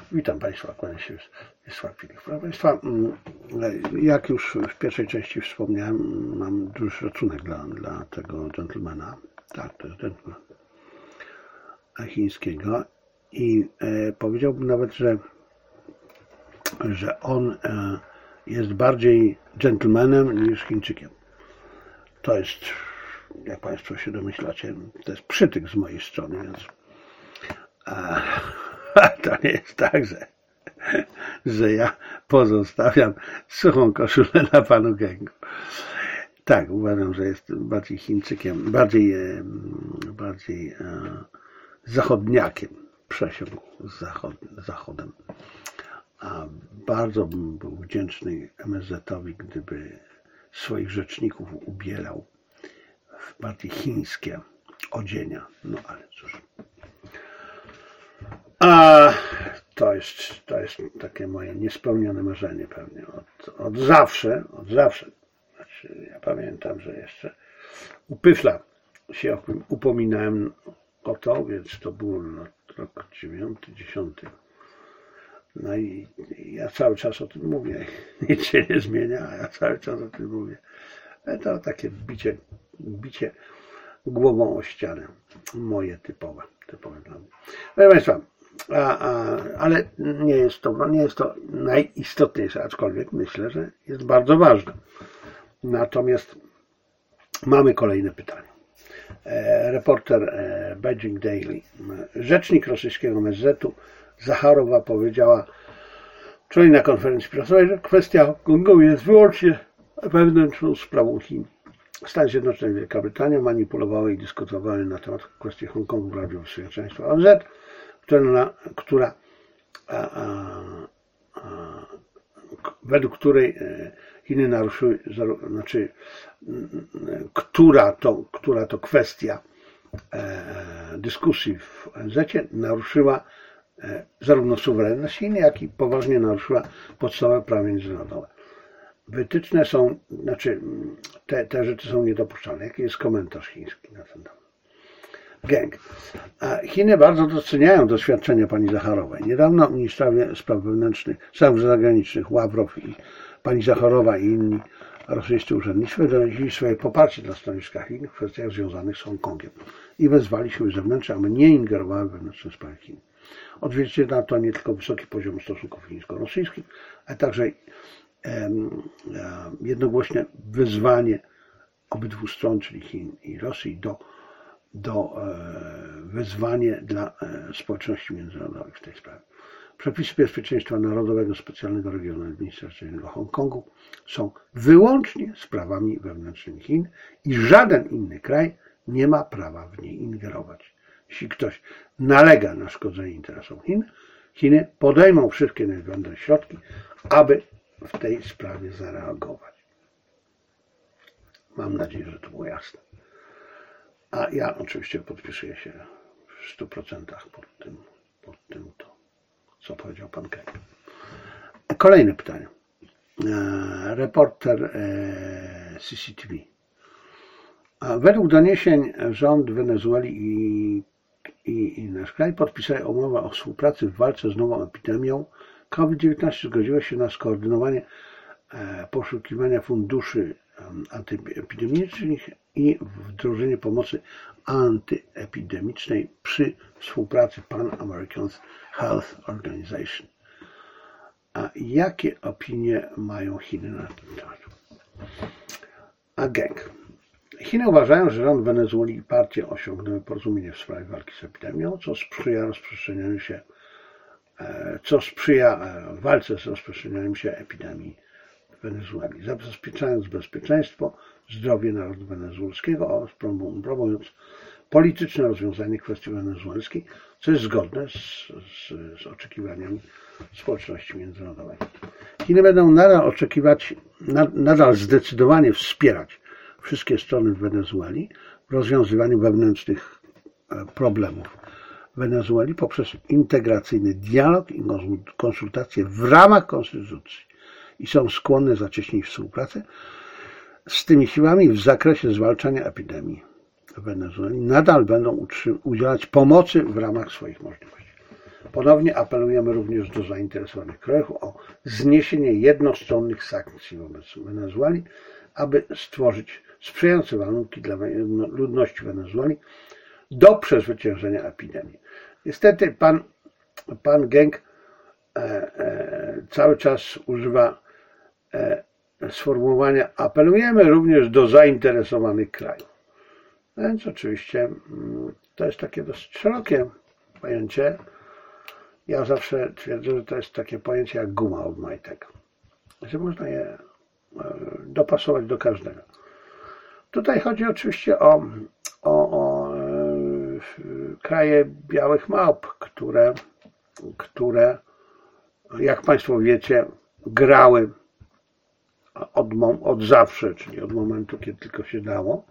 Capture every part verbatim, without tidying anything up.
Witam Państwa, kłaniam się Wiesław Filip. Proszę Państwa, jak już w pierwszej części wspomniałem, mam duży szacunek dla, dla tego dżentelmena. Tak, to jest dżentelmen chińskiego i e, powiedziałbym nawet, że, że on e, jest bardziej dżentelmenem niż Chińczykiem. To jest, jak Państwo się domyślacie, to jest przytyk z mojej strony, więc a, to nie jest tak, że, że ja pozostawiam suchą koszulę na panu Gengu. Tak, uważam, że jest bardziej Chińczykiem, bardziej, bardziej zachodniakiem, przesiąkł z zachod, zachodem. A bardzo bym był wdzięczny M S Z-owi, gdyby swoich rzeczników ubierał w bardziej chińskie odzienia. No ale cóż. A to jest, to jest takie moje niespełnione marzenie pewnie. Od, od zawsze, od zawsze. Znaczy, ja pamiętam, że jeszcze u Pyfla się upominałem o to, więc to był rok dziewiąty, dziesiąty. No i ja cały czas o tym mówię. Nic się nie zmienia, a ja cały czas o tym mówię. To takie bicie, bicie głową o ścianę. Moje typowe. typowe dla mnie. Proszę Państwa, a, a, ale nie jest, to, nie jest to najistotniejsze, aczkolwiek myślę, że jest bardzo ważne. Natomiast mamy kolejne pytanie. E, reporter e, Beijing Daily. Rzecznik rosyjskiego M S Z-u Zacharowa powiedziała wczoraj na konferencji prasowej, że kwestia Hongkongu jest wyłącznie wewnętrzną sprawą Chin. Stany Zjednoczone i Wielka Brytania manipulowały i dyskutowały na temat kwestii Hongkongu w Radzie Bezpieczeństwa O N Z, która, która a, a, a, według której Chiny naruszyły, znaczy, która to, która to kwestia e, dyskusji w O N Z-cie naruszyła e, zarówno suwerenność Chin, jak i poważnie naruszyła podstawowe prawo międzynarodowe. Wytyczne są, znaczy te, te rzeczy są niedopuszczalne. Jaki jest komentarz chiński na ten temat? Geng. Chiny bardzo doceniają doświadczenia pani Zacharowej. Niedawno ministrowie spraw wewnętrznych, spraw zagranicznych Ławrow i pani Zacharowa i inni rosyjscy urzędnicy wyrazili swoje poparcie dla stanowiska Chin w kwestiach związanych z Hongkongiem i wezwali siły zewnętrzne, aby nie ingerowały w wewnętrzne sprawy Chin. Odzwierciedla to nie tylko wysoki poziom stosunków chińsko-rosyjskich, ale także jednogłośne wezwanie obydwu stron, czyli Chin i Rosji, do, do wezwanie dla społeczności międzynarodowej w tej sprawie. Przepisy bezpieczeństwa narodowego specjalnego regionu administracyjnego Hongkongu są wyłącznie sprawami wewnętrznymi Chin i żaden inny kraj nie ma prawa w nie ingerować. Jeśli ktoś nalega na szkodzenie interesom Chin, Chiny podejmą wszystkie niezbędne środki, aby w tej sprawie zareagować. Mam nadzieję, że to było jasne. A ja oczywiście podpisuję się w stu procentach pod tym, pod tym to, co powiedział pan Kej. Kolejne pytanie. Reporter C C T V. Według doniesień rząd Wenezueli i, i, i nasz kraj podpisali umowę o współpracy w walce z nową epidemią COVID dziewiętnaście. Zgodziło się na skoordynowanie poszukiwania funduszy antyepidemicznych i wdrożenie pomocy antyepidemicznej przy współpracy Pan American Health Organization. A jakie opinie mają Chiny na ten temat? A Geng. Chiny uważają, że rząd Wenezueli i partie osiągnęły porozumienie w sprawie walki z epidemią, co sprzyja rozprzestrzenianiu się co sprzyja walce z rozprzestrzenianiem się epidemii w Wenezueli, zabezpieczając bezpieczeństwo, zdrowie narodu wenezuelskiego oraz promując polityczne rozwiązanie kwestii wenezuelskiej, co jest zgodne z, z, z oczekiwaniami społeczności międzynarodowej. Chiny będą nadal oczekiwać, nadal zdecydowanie wspierać wszystkie strony w Wenezueli w rozwiązywaniu wewnętrznych problemów Wenezueli poprzez integracyjny dialog i konsultacje w ramach konstytucji i są skłonne zacieśnić współpracę z tymi siłami w zakresie zwalczania epidemii w Wenezueli. Nadal będą udzielać pomocy w ramach swoich możliwości. Ponownie apelujemy również do zainteresowanych krajów o zniesienie jednostronnych sankcji wobec Wenezueli, aby stworzyć sprzyjające warunki dla ludności Wenezueli do przezwyciężenia epidemii. Niestety pan, pan Genk e, e, cały czas używa e, sformułowania apelujemy również do zainteresowanych krajów. Więc oczywiście to jest takie dosyć szerokie pojęcie. Ja zawsze twierdzę, że to jest takie pojęcie jak guma od majtek, że można je dopasować do każdego. Tutaj chodzi oczywiście o, o, o kraje białych małp, które, które, jak Państwo wiecie, grały od, od zawsze, czyli od momentu, kiedy tylko się dało,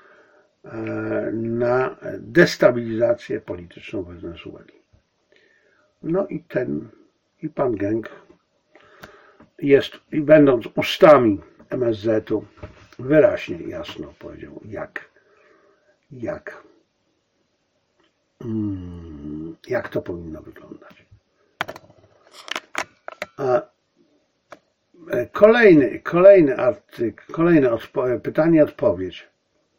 na destabilizację polityczną Wenezueli. No i ten, i pan Genk jest, i będąc ustami M S Z-u, wyraźnie, jasno powiedział, jak, jak, jak to powinno wyglądać. A kolejny, kolejny artykuł, kolejne odpo- pytanie, odpowiedź.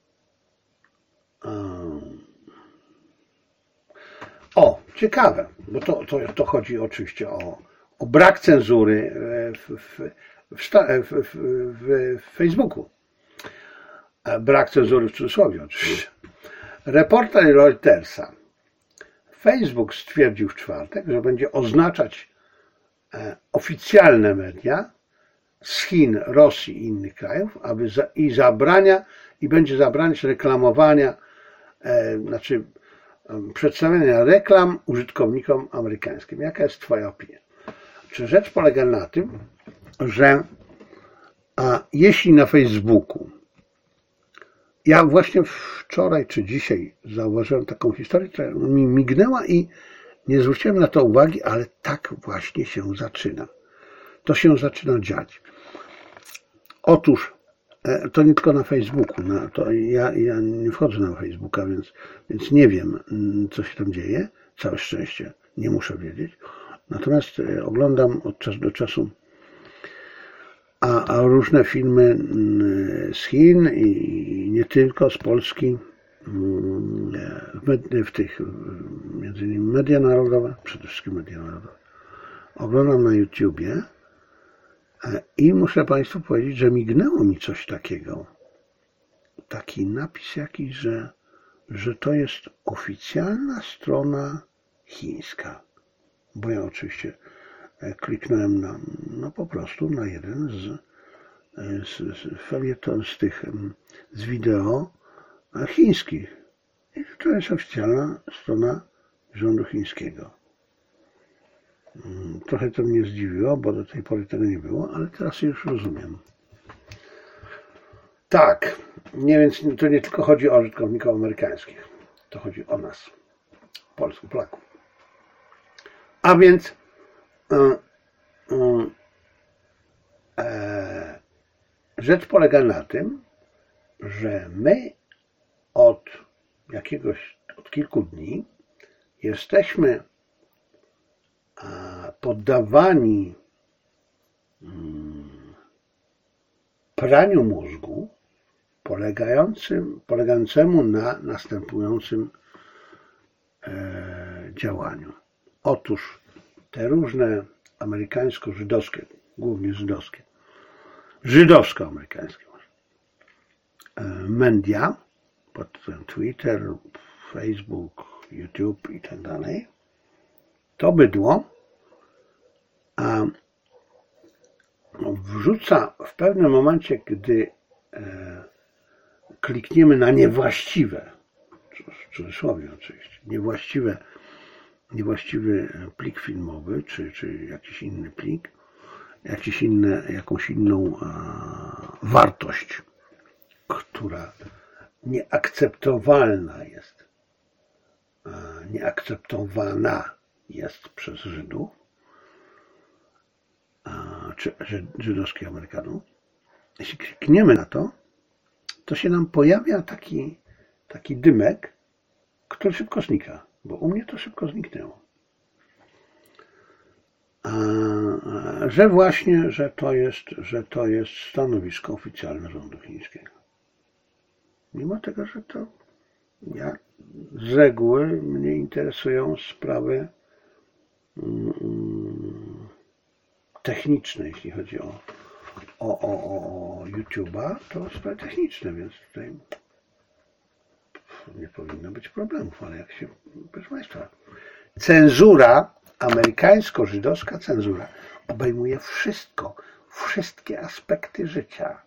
O, ciekawe, bo to, to, to chodzi oczywiście o, o brak cenzury w, w, w, w, w, w Facebooku. Brak cenzury w cudzysłowie oczywiście. Reporter Reutersa. Facebook stwierdził w czwartek, że będzie oznaczać oficjalne media z Chin, Rosji i innych krajów, aby za, i zabrania i będzie zabraniać reklamowania, e, znaczy e, przedstawiania reklam użytkownikom amerykańskim. Jaka jest Twoja opinia? Czy rzecz polega na tym, że a jeśli na Facebooku, ja właśnie wczoraj czy dzisiaj zauważyłem taką historię, która mi mignęła i nie zwróciłem na to uwagi, ale tak właśnie się zaczyna. To się zaczyna dziać. Otóż to nie tylko na Facebooku. No, to ja, ja nie wchodzę na Facebooka, więc, więc nie wiem, co się tam dzieje. Całe szczęście, nie muszę wiedzieć. Natomiast oglądam od czasu do czasu a, a różne filmy z Chin i nie tylko, z Polski, w, w tych, między innymi media narodowe, przede wszystkim media narodowe. Oglądam na YouTubie i muszę Państwu powiedzieć, że mignęło mi coś takiego. Taki napis jakiś, że, że to jest oficjalna strona chińska. Bo ja oczywiście kliknąłem na, no po prostu na jeden z, z, z felieton, z tych, z wideo chińskich. I to jest oficjalna strona rządu chińskiego. Trochę to mnie zdziwiło, bo do tej pory tego nie było, ale teraz już rozumiem. Tak, nie, więc to nie tylko chodzi o użytkowników amerykańskich, to chodzi o nas, Polsków, Polaków. A więc e, e, rzecz polega na tym, że my od jakiegoś, od kilku dni jesteśmy poddawani praniu mózgu polegającym, polegającemu na następującym działaniu. Otóż te różne amerykańsko-żydowskie, głównie żydowskie, żydowsko-amerykańskie media, pod Twitter, Facebook, YouTube i tak dalej, to bydło a wrzuca w pewnym momencie, gdy e, klikniemy na niewłaściwe, w cudzysłowie oczywiście, niewłaściwe, niewłaściwy plik filmowy, czy, czy jakiś inny plik, jakiś inne, jakąś inną a, wartość, która nieakceptowalna jest, a, nieakceptowana jest przez Żydów, a, czy żydowskich Amerykanów. Jeśli klikniemy na to, to się nam pojawia taki, taki dymek, który szybko znika, bo u mnie to szybko zniknęło. że właśnie, że to jest, że to jest stanowisko oficjalne rządu chińskiego. Mimo tego, że to ja z reguły mnie interesują sprawy mm, techniczne, jeśli chodzi o, o, o, o YouTube'a, to sprawy techniczne, więc tutaj nie powinno być problemów, ale jak się, proszę Państwa, cenzura, amerykańsko-żydowska cenzura obejmuje wszystko, wszystkie aspekty życia.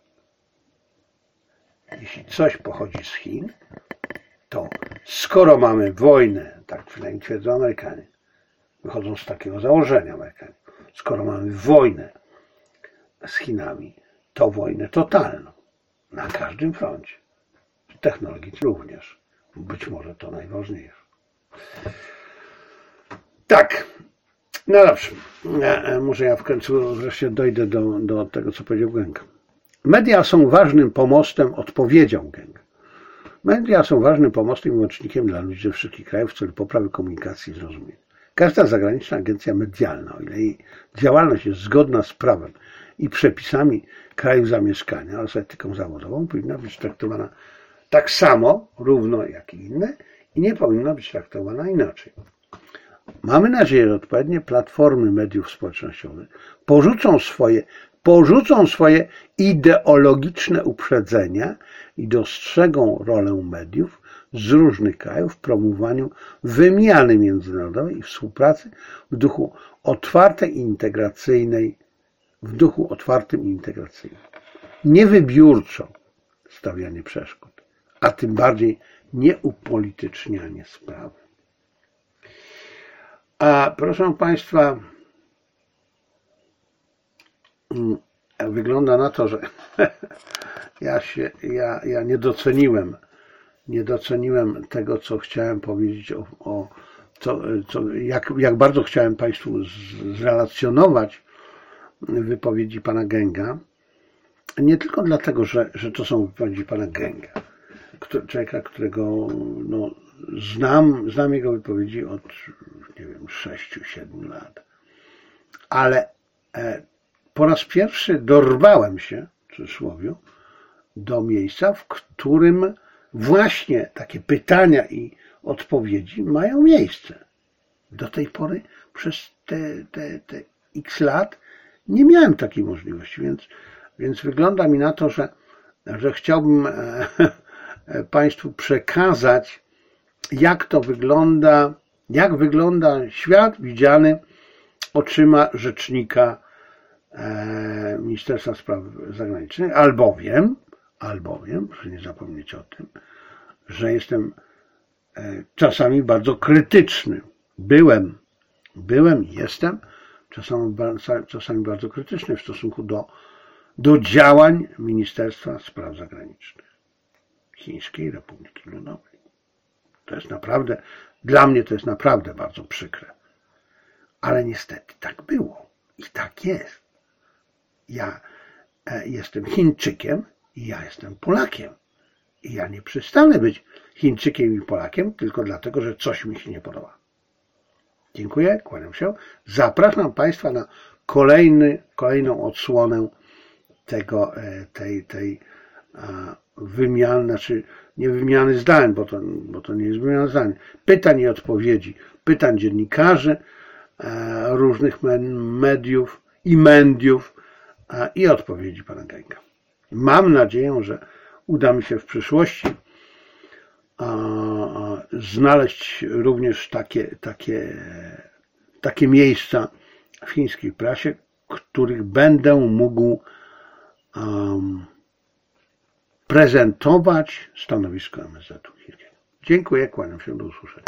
Jeśli coś pochodzi z Chin, to skoro mamy wojnę, tak przynajmniej twierdzą Amerykanie, wychodzą z takiego założenia Amerykanie, skoro mamy wojnę z Chinami, to wojnę totalną, na każdym froncie, technologii również, być może to najważniejsze. Tak, no dobrze, może ja w końcu wreszcie dojdę do, do tego, co powiedział Geng. Media są ważnym pomostem, odpowiedzią Geng. Media są ważnym pomostem i łącznikiem dla ludzi ze wszystkich krajów w celu poprawy komunikacji i zrozumienia. Każda zagraniczna agencja medialna, o ile jej działalność jest zgodna z prawem i przepisami kraju zamieszkania oraz etyką zawodową, powinna być traktowana tak samo, równo jak i inne i nie powinna być traktowana inaczej. Mamy nadzieję, że odpowiednie platformy mediów społecznościowych porzucą swoje, porzucą swoje ideologiczne uprzedzenia i dostrzegą rolę mediów z różnych krajów w promowaniu wymiany międzynarodowej i współpracy w duchu otwartej i integracyjnej, w duchu otwartym i integracyjnym. Nie wybiórczo stawianie przeszkód, a tym bardziej nie upolitycznianie sprawy. A proszę Państwa, wygląda na to, że ja, się, ja, ja nie doceniłem, nie doceniłem tego, co chciałem powiedzieć o, o co, co, jak, jak bardzo chciałem Państwu zrelacjonować wypowiedzi pana Genga. Nie tylko dlatego, że, że to są wypowiedzi pana Genga, człowieka, którego no, znam, znam jego wypowiedzi od, nie wiem, sześciu siedmiu lat, ale e, po raz pierwszy dorwałem się, w cudzysłowie, do miejsca, w którym właśnie takie pytania i odpowiedzi mają miejsce. Do tej pory przez te, te, te x lat nie miałem takiej możliwości, więc, więc wygląda mi na to, że, że chciałbym e, e, Państwu przekazać, jak to wygląda, jak wygląda świat widziany oczyma rzecznika e, Ministerstwa Spraw Zagranicznych, albowiem, albowiem, proszę nie zapomnieć o tym, że jestem e, czasami bardzo krytyczny. Byłem, byłem i jestem czasami, czasami bardzo krytyczny w stosunku do, do działań Ministerstwa Spraw Zagranicznych Chińskiej Republiki Ludowej. To jest naprawdę, dla mnie to jest naprawdę bardzo przykre. Ale niestety tak było i tak jest. Ja jestem Chińczykiem i ja jestem Polakiem. I ja nie przestanę być Chińczykiem i Polakiem tylko dlatego, że coś mi się nie podoba. Dziękuję, kłaniam się. Zapraszam Państwa na kolejny, kolejną odsłonę tego, tej, tej wymiany, znaczy nie wymiany zdań, bo to, bo to nie jest wymiana zdań, pytań i odpowiedzi, pytań dziennikarzy, różnych mediów i mediów i odpowiedzi pana Genga. Mam nadzieję, że uda mi się w przyszłości znaleźć również takie, takie, takie miejsca w chińskiej prasie, których będę mógł um, prezentować stanowisko M S Z-u chińskiego. Dziękuję, kłaniam się, do usłyszenia.